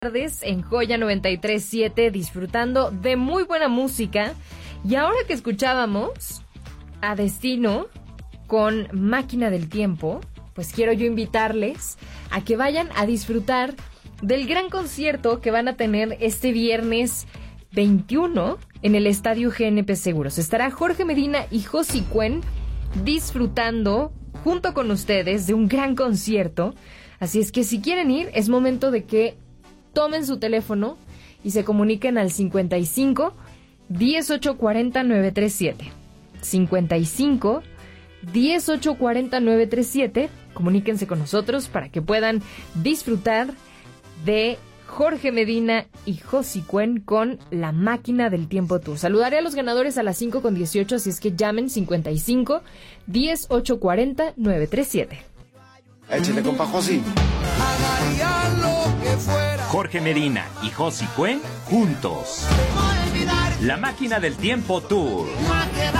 Tardes en Joya 93.7, disfrutando de muy buena música. Y ahora que escuchábamos a Destino con Máquina del Tiempo, pues quiero yo invitarles a que vayan a disfrutar del gran concierto que van a tener este viernes 21 en el Estadio GNP Seguros. Estará Jorge Medina y Josi Cuen disfrutando junto con ustedes de un gran concierto. Así es que si quieren ir, es momento de que tomen su teléfono y se comuniquen al 55 1840 937. 55 1840 937. Comuníquense con nosotros para que puedan disfrutar de Jorge Medina y Josi Cuen con La Máquina del Tiempo Tour. Saludaré a los ganadores a las 5:18, así es que llamen 55 1840 937. Échale, compa Josi. Jorge Medina y Josi Cuen juntos. La Máquina del Tiempo Tour.